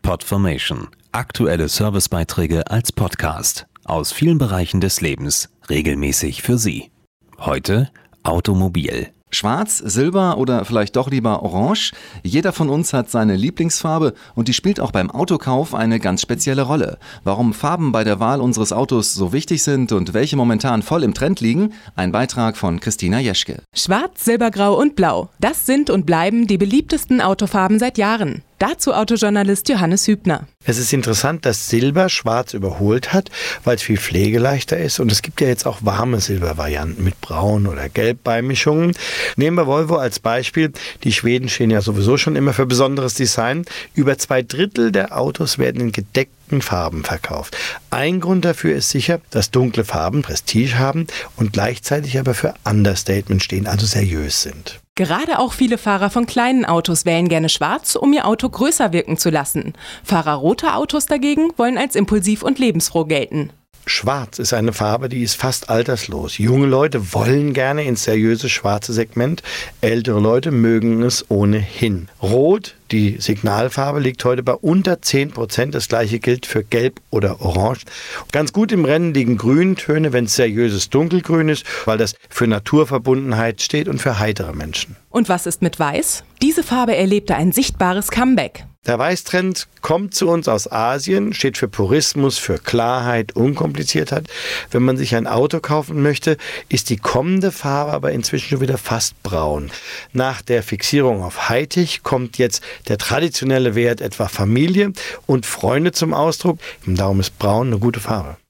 Podformation. Aktuelle Servicebeiträge als Podcast aus vielen Bereichen des Lebens, regelmäßig für Sie. Heute Automobil. Schwarz, Silber oder vielleicht doch lieber Orange? Jeder von uns hat seine Lieblingsfarbe und die spielt auch beim Autokauf eine ganz spezielle Rolle. Warum Farben bei der Wahl unseres Autos so wichtig sind und welche momentan voll im Trend liegen? Ein Beitrag von Christina Jeschke. Schwarz, Silbergrau und Blau. Das sind und bleiben die beliebtesten Autofarben seit Jahren. Dazu Autojournalist Johannes Hübner. Es ist interessant, dass Silber Schwarz überholt hat, weil es viel pflegeleichter ist. Und es gibt ja jetzt auch warme Silbervarianten mit Braun- oder Gelbbeimischungen. Nehmen wir Volvo als Beispiel. Die Schweden stehen ja sowieso schon immer für besonderes Design. Über 2/3 der Autos werden in gedeckten Farben verkauft. Ein Grund dafür ist sicher, dass dunkle Farben Prestige haben und gleichzeitig aber für Understatement stehen, also seriös sind. Gerade auch viele Fahrer von kleinen Autos wählen gerne schwarz, um ihr Auto größer wirken zu lassen. Fahrer roter Autos dagegen wollen als impulsiv und lebensfroh gelten. Schwarz ist eine Farbe, die ist fast alterslos. Junge Leute wollen gerne ins seriöse schwarze Segment. Ältere Leute mögen es ohnehin. Rot, die Signalfarbe, liegt heute bei unter 10%. Das gleiche gilt für Gelb oder Orange. Ganz gut im Rennen liegen Grüntöne, wenn es seriöses Dunkelgrün ist, weil das für Naturverbundenheit steht und für heitere Menschen. Und was ist mit Weiß? Diese Farbe erlebte ein sichtbares Comeback. Der Weißtrend kommt zu uns aus Asien, steht für Purismus, für Klarheit, Unkompliziertheit. Wenn man sich ein Auto kaufen möchte, ist die kommende Farbe aber inzwischen schon wieder fast braun. Nach der Fixierung auf Hightech kommt jetzt der traditionelle Wert etwa Familie und Freunde zum Ausdruck. Darum ist braun eine gute Farbe.